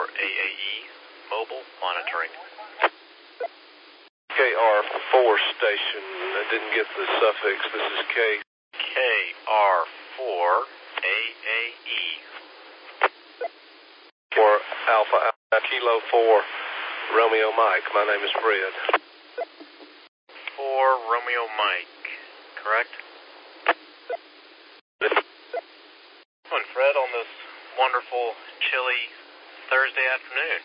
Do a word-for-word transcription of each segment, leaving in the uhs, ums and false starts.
A A E, mobile monitoring. K R four station. I didn't get the suffix. This is K. K R four A A E. For Alpha, Alpha Kilo four Romeo Mike. My name is Fred. For Romeo Mike, correct? And Fred, on this wonderful, chilly Thursday afternoon.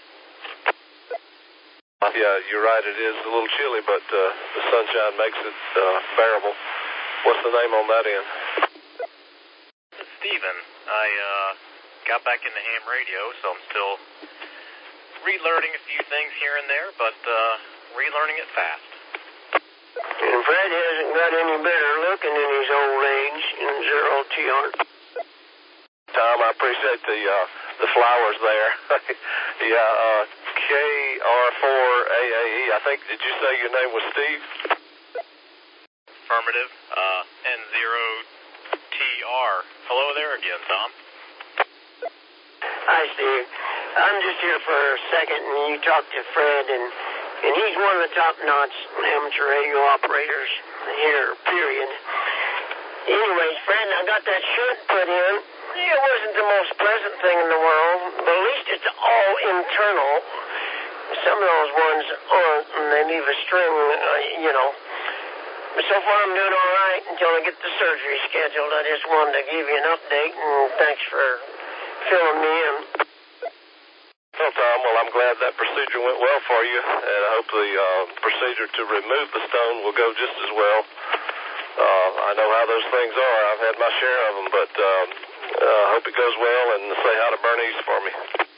Yeah, you're right. It is a little chilly, but uh, the sunshine makes it uh, bearable. What's the name on that end? Steven. I uh, got back into ham radio, so I'm still relearning a few things here and there, but uh, relearning it fast. And Fred hasn't got any better looking in his old age in zero T R. Tom, I appreciate the uh, the flowers there. yeah, uh, K R four A A E. I think, did you say your name was Steve? Affirmative. Uh, N zero T R. Hello there again, Tom. Hi, Steve. I'm just here for a second, and you talked to Fred, and, and he's one of the top-notch amateur radio operators here, period. Anyways, Fred, I got that shirt put in. It wasn't the most pleasant thing in the world, but at least it's all internal. Some of those ones aren't, and they leave a string, uh, you know. But so far I'm doing all right until I get the surgery scheduled. I just wanted to give you an update, and thanks for filling me in. Well, Tom, well, I'm glad that procedure went well for you, and I hope the uh, procedure to remove the stone will go just as well. Uh, I know how those things are. I've had my share of them, but I um, uh, hope it goes well, and say hi to Bernice for me.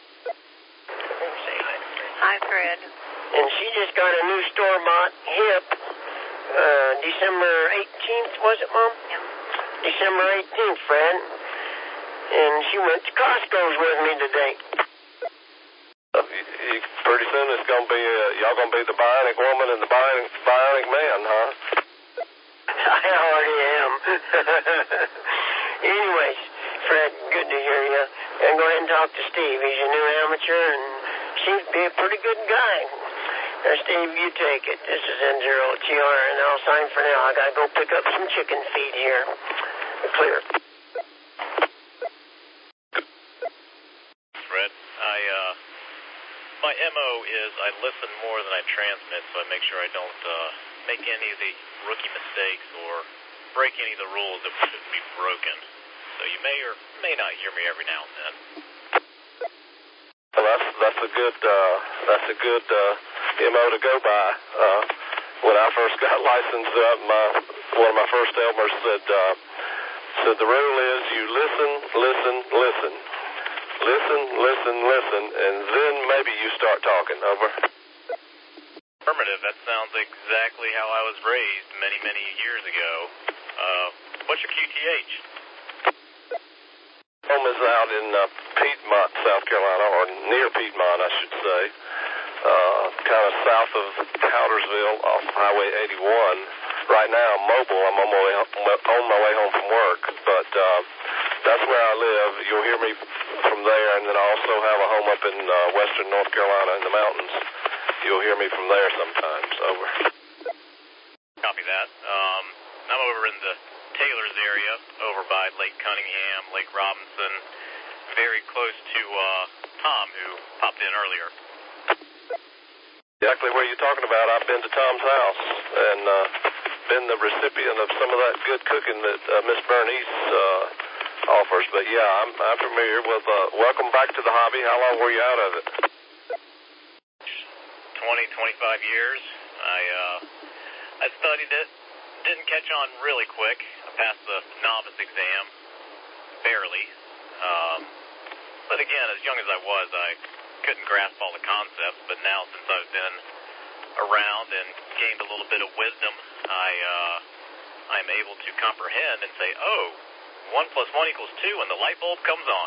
Hi, Fred. And she just got a new store-bought hip, uh, December eighteenth, was it, Mom? Yeah. December eighteenth, Fred. And she went to Costco's with me today. Uh, you, you, pretty soon it's going to be, uh, y'all going to be the bionic woman and the bionic, bionic man, huh? I already am. Anyways, Fred, good to hear you. And go ahead and talk to Steve. He's a new amateur and seems to be a pretty good guy. Now, Steve, you take it. This is N zero T R, and I'll sign for now. I got to go pick up some chicken feed here. Clear. Fred, I, uh, my M O is I listen more than I transmit, so I make sure I don't uh, make any of the rookie mistakes or break any of the rules that shouldn't be broken. So you may or may not hear me every now and then. Well, that's that's a good uh, that's a good uh, M O to go by. Uh, when I first got licensed, uh, my one of my first Elmers said uh, said the rule is you listen, listen, listen, listen, listen, listen, and then maybe you start talking. Over. Affirmative. That sounds exactly how I was raised many many years ago. Uh, what's your Q T H? Home is out in uh, Piedmont, South Carolina, or near Piedmont, I should say, uh, kind of south of Powdersville off Highway eighty-one. Right now, I'm mobile. I'm on my way, on my way home from work, but uh, that's where I live. You'll hear me from there, and then I also have a home up in uh, western North Carolina in the mountains. You'll hear me from there sometimes. Over. Copy that. Um, I'm over in the Taylor's area, over by Lake Cunningham, Lake Robinson, very close to uh, Tom, who popped in earlier. Exactly where you're talking about. I've been to Tom's house and uh, been the recipient of some of that good cooking that uh, Miss Bernice uh, offers. But yeah, I'm, I'm familiar with. Uh, welcome back to the hobby. How long were you out of it? twenty, twenty-five years. I uh, I studied it. Didn't catch on really quick. I passed the novice exam, barely. Um, but again, as young as I was, I couldn't grasp all the concepts. But now, since I've been around and gained a little bit of wisdom, I uh, I'm able to comprehend and say, oh, one plus one equals two, and the light bulb comes on.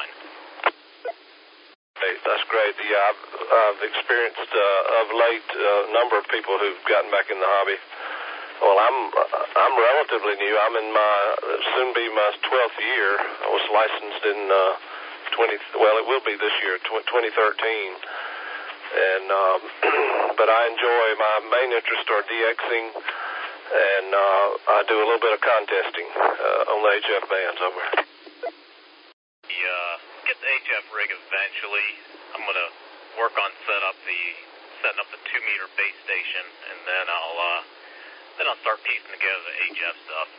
Hey, that's great. Yeah, I've, I've experienced uh, of late a uh, number of people who've gotten back in the hobby. Well, I'm I'm relatively new. I'm in my soon be my twelfth year. I was licensed in uh, twenty. Well, it will be this year, twenty thirteen. And um, but I enjoy, my main interests are DXing, and uh, I do a little bit of contesting uh, on the H F bands over here. Yeah, get the H F rig eventually. I'm gonna work on set up the setting up the two meter base station, and then I'll uh, then I'll start piecing together the H F stuff.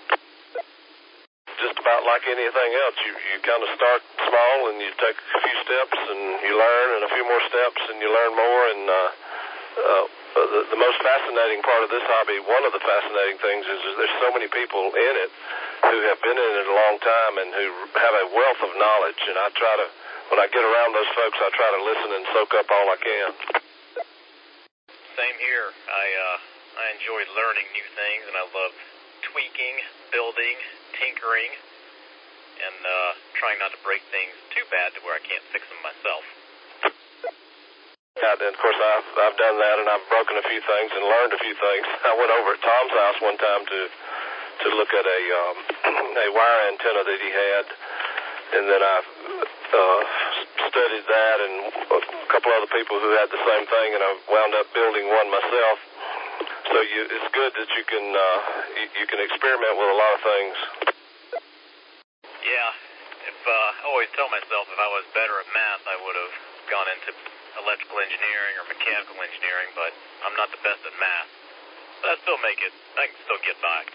Just about like anything else, you you kind of start small and you take a few steps and you learn, and a few more steps and you learn more. And uh, uh, the, the most fascinating part of this hobby, one of the fascinating things, is, is there's so many people in it who have been in it a long time and who have a wealth of knowledge. And I try to, when I get around those folks, I try to listen and soak up all I can. Same here. I uh, I enjoy learning new things, and I love tweaking, building, tinkering, and uh, trying not to break things too bad to where I can't fix them myself. Yeah, and of course I've I've done that, and I've broken a few things and learned a few things. I went over at Tom's house one time to to look at a um, a wire antenna that he had, and then I uh, studied that and a couple other people who had the same thing, and I wound up building one myself. So you, it's good that you can uh, you, you can experiment with a lot of things. Yeah, if uh, I always tell myself if I was better at math, I would have gone into electrical engineering or mechanical engineering, but I'm not the best at math. But I still make it. I can still get by.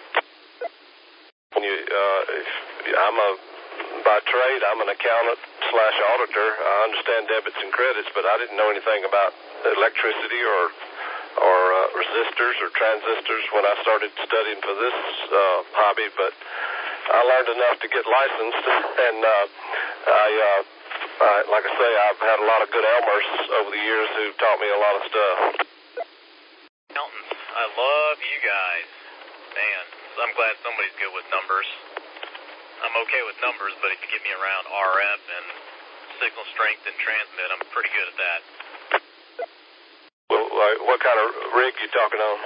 You, uh, if, I'm a by trade, I'm an accountant slash auditor. I understand debits and credits, but I didn't know anything about electricity or or uh, resistors or transistors when I started studying for this uh, hobby. But I learned enough to get licensed, and uh, I, uh, I, like I say, I've had a lot of good Elmers over the years who've taught me a lot of stuff. Accountants, I love you guys. Man, I'm glad somebody's good with numbers. I'm okay with numbers, but if you get me around R F and signal strength and transmit, I'm pretty good at that. Well, like, what kind of rig you talking on?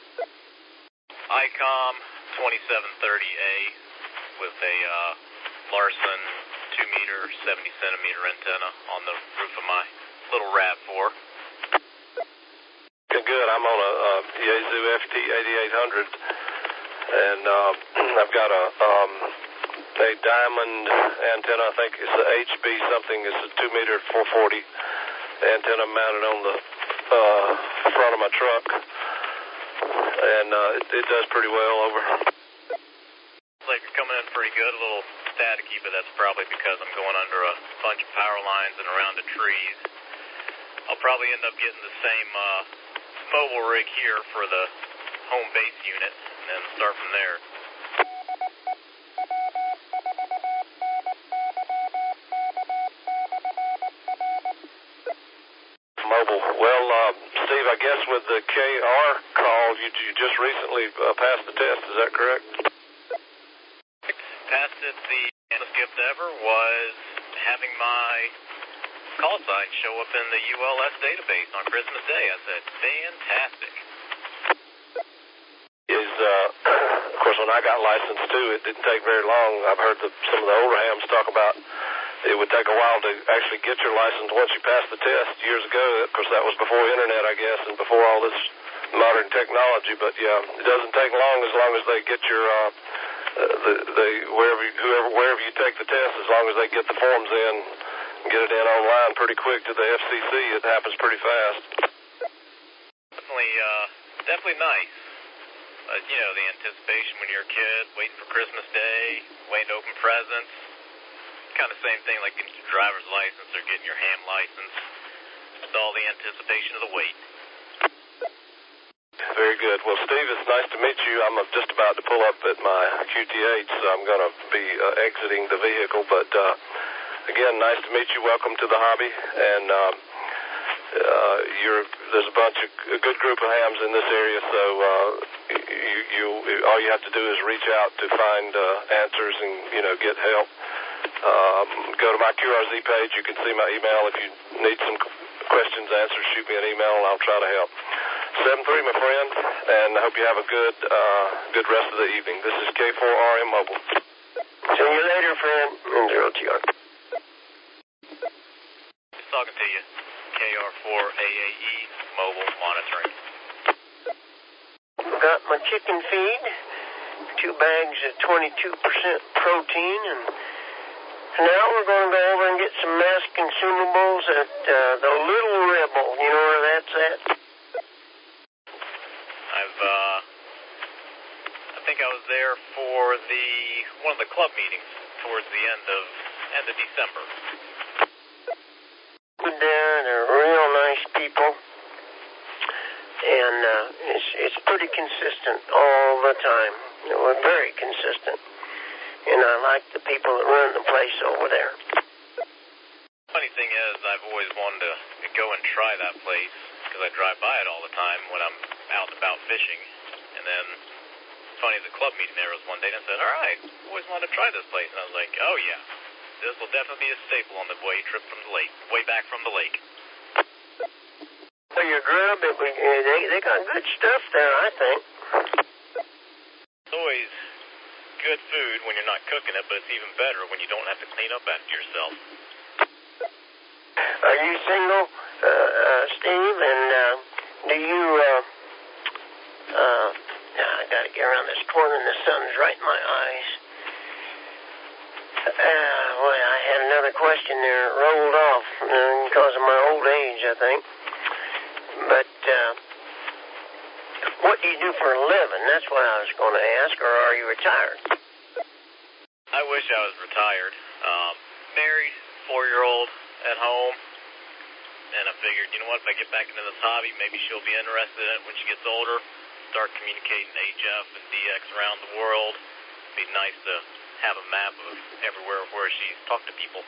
I COM twenty-seven thirty A with a uh, Larson two meter, seventy centimeter antenna on the roof of my little RAV four. Okay, good. I'm on a, a Yaesu F T eighty-eight hundred, and uh, I've got a um, a diamond antenna. I think it's a H B something. It's a two meter four forty antenna mounted on the uh, front of my truck, and uh, it, it does pretty well over. Looks like you're coming in pretty good, a little staticky, but that's probably because I'm going under a bunch of power lines and around the trees. I'll probably end up getting the same uh, mobile rig here for the home base unit, and then start from there. Mobile. Well, uh, Steve, I guess with the K R call, you, you just recently uh, passed the test, is that correct? Passed it. The biggest gift ever was having my call sign show up in the U L S database on Christmas Day. I said, fantastic. Is, uh, of course, when I got licensed, too, it didn't take very long. I've heard the, some of the older hams talk about it would take a while to actually get your license once you passed the test years ago. Of course, that was before internet, I guess, and before all this modern technology. But, yeah, it doesn't take long as long as they get your, uh, the, the, wherever, you, whoever, wherever you take the test, as long as they get the forms in and get it in online pretty quick to the F C C, it happens pretty fast. Definitely, uh, definitely nice. Uh, you know, the anticipation when you're a kid, waiting for Christmas Day, waiting to open presents. Kind of same thing like getting your driver's license or getting your ham license. It's all the anticipation of the wait. Very good. Well, Steve, it's nice to meet you. I'm just about to pull up at my Q T H, so I'm going to be uh, exiting the vehicle. But, uh, again, nice to meet you. Welcome to the hobby. And um, uh, you're, there's a bunch of a good group of hams in this area, so uh, you, you all you have to do is reach out to find uh, answers and, you know, get help. Um, go to my Q R Z page. You can see my email. If you need some questions answered, shoot me an email, and I'll try to help. seven three, my friend, and I hope you have a good uh, good rest of the evening. This is K four R M Mobile. See you later, friend. zero T R. talking to you. K R four A A E, mobile monitoring. Got my chicken feed, two bags of twenty-two percent protein, and now we're going to go over and get some mass consumables at uh, the Little Rebel. You know where that's at? I've, uh, I think I was there for the, one of the club meetings towards the end of, end of December. There, they're real nice people, and uh, it's it's pretty consistent all the time. You know, we're very consistent, and I like the people that run the place over there. Funny thing is, I've always wanted to go and try that place because I drive by it all the time when I'm out and about fishing. And then, funny, the club meeting there was one day, and I said, "All right, always wanted to try this place," and I was like, "Oh yeah. This will definitely be a staple on the way trip from the lake, way back from the lake." Well, your grub, it, they they got good stuff there, I think. It's always good food when you're not cooking it, but it's even better when you don't have to clean up after yourself. Are you single, uh, uh, Steve? And uh, do you? Uh, uh, I gotta get around this corner, and the sun's right in my eyes. Uh, well, I had another question there. It rolled off uh, because of my old age, I think. But uh, what do you do for a living? That's what I was going to ask. Or are you retired? I wish I was retired. Um, married, four-year-old at home. And I figured, you know what, if I get back into this hobby, maybe she'll be interested in it when she gets older. Start communicating H F and D X around the world. It'd be nice to have a map of everywhere where she's talked to people.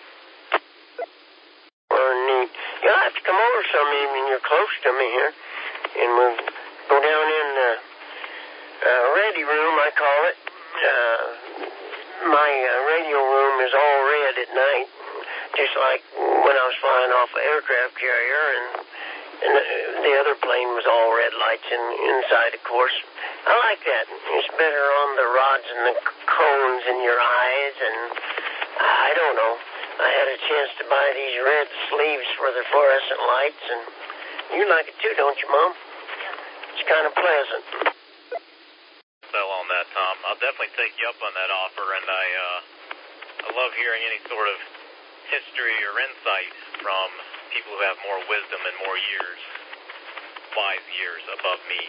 Well, neat. You'll have to come over some evening. You're close to me here. And we'll go down in the uh, ready room, I call it. Uh, my uh, radio room is all red at night, just like when I was flying off an aircraft carrier, and, and the, the other plane was all red lights in, inside, of course. I like that. It's better on the rods and the cones in your eyes, and I don't know. I had a chance to buy these red sleeves for the fluorescent lights, and you like it too, don't you, Mom? It's kind of pleasant. Fell on that, Tom. I'll definitely take you up on that offer, and I, uh, I love hearing any sort of history or insight from people who have more wisdom and more years, wise years above me.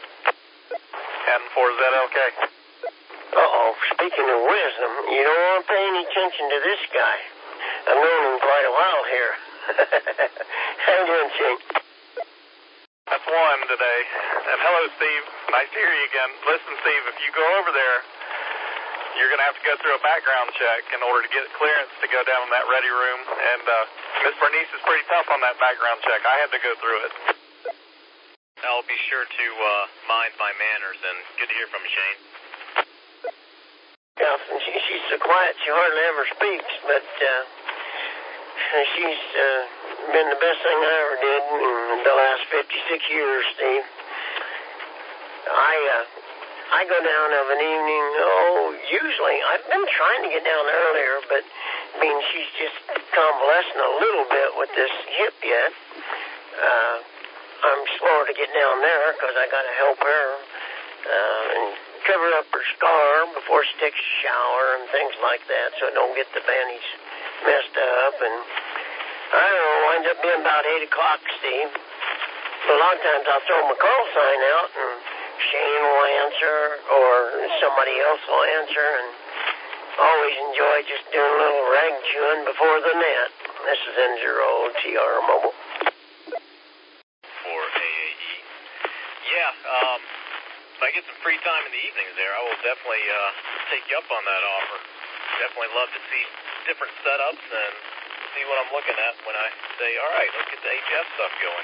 N four Z L K. Uh-oh, speaking of wisdom, you don't want to pay any attention to this guy. I've known him quite a while here. How you doing, Shane? That's one today. And hello, Steve. Nice to hear you again. Listen, Steve, if you go over there, you're going to have to go through a background check in order to get clearance to go down in that ready room. And uh, Miss Bernice is pretty tough on that background check. I had to go through it. I'll be sure to uh, mind my manners, and good to hear from you, Shane. Yeah, she, she's so quiet she hardly ever speaks, but uh, she's uh, been the best thing I ever did in the last fifty-six years, Steve. I uh, I go down of an evening, oh, usually, I've been trying to get down earlier, but I mean, she's just convalescing a little bit with this hip yet. Uh, I'm slower to get down there because I got to help her uh, and cover up her scar before she takes a shower and things like that, so I don't get the bandage messed up. And I don't know, winds up being about eight o'clock, Steve. A lot of times I'll throw my call sign out, and Shane will answer, or somebody else will answer, and always enjoy just doing a little rag chewing before the net. This is N zero T R Mobile. For A A E. Yeah, um, if I get some free time in the evenings there, I will definitely uh, take you up on that offer. Definitely love to see different setups and see what I'm looking at when I say, all right, let's get the H F stuff going.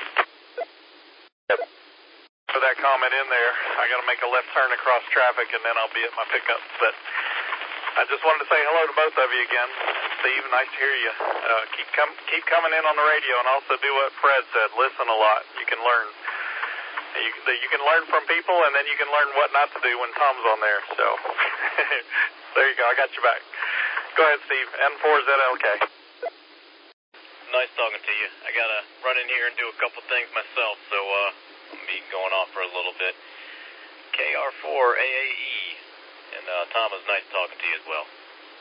For that comment in there, I got to make a left turn across traffic, and then I'll be at my pickup. But I just wanted to say hello to both of you again. Steve, nice to hear you. Uh, keep com- keep coming in on the radio, and also do what Fred said. Listen a lot. You can learn. You, you can learn from people, and then you can learn what not to do when Tom's on there. So there you go. I got you back. Go ahead, Steve. N four Z L K. Nice talking to you. I gotta run in here and do a couple things myself, so uh, I'll be going off for a little bit. K R four A A E, and uh, Tom, it was nice talking to you as well.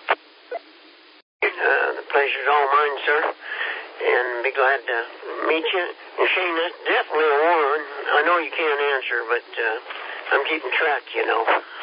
Uh, the pleasure's all mine, sir, and be glad to meet you. And Shane, that's definitely a one. I know you can't answer, but uh, I'm keeping track, you know.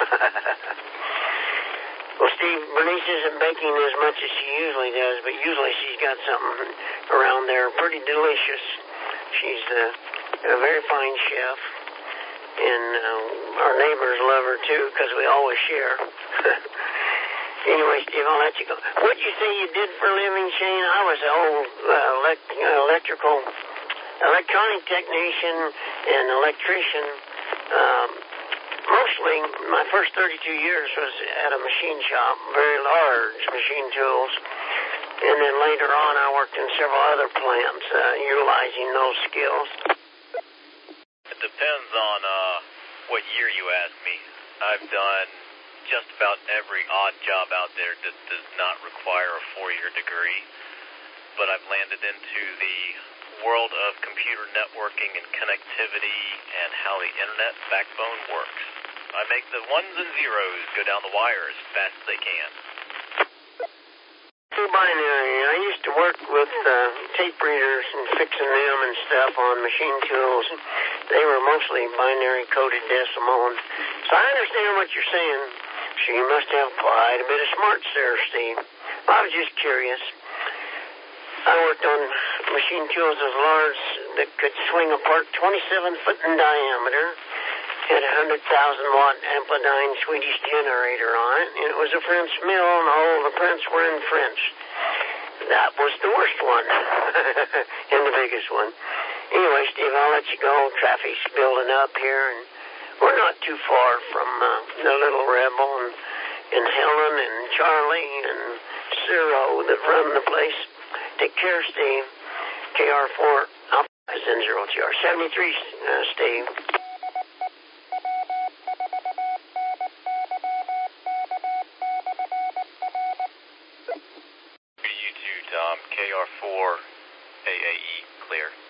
Well, Steve, Bernice isn't baking as much as she usually does, but usually she's got something around there pretty delicious. She's uh, a very fine chef, and uh, our neighbors love her, too, because we always share. Anyway, Steve, I'll let you go. What'd you say you did for a living, Shane? I was an old uh, elect- uh, electrical, electronic technician and electrician. Um, mostly, my first thirty-two years was at a machine shop, very large machine tools. And then later on, I worked in several other plants, uh, utilizing those skills. It depends on uh, what year you ask me. I've done just about every odd job out there that does not require a four-year degree, but I've landed into the world of computer networking and connectivity and how the internet backbone works. I make the ones and zeros go down the wire as fast as they can. Two binary. I used to work with uh, tape readers and fixing them and stuff on machine tools. They were mostly binary coded decimal. And so I understand what you're saying. So you must have quite a bit of smarts there, Steve. I was just curious. I worked on machine tools as large that could swing a part twenty-seven foot in diameter, had a one hundred thousand watt Amplitude Swedish generator on it, and it was a French mill, and all the prints were in French. That was the worst one, and the biggest one. Anyway, Steve, I'll let you go. Traffic's building up here, and we're not too far from uh, the little rebel and, and Helen and Charlie and Ciro that run the place. Take care, Steve. K R four Alpha Zen zero T R seventy-three, uh, Steve. You too, Tom. K R four A A E, clear.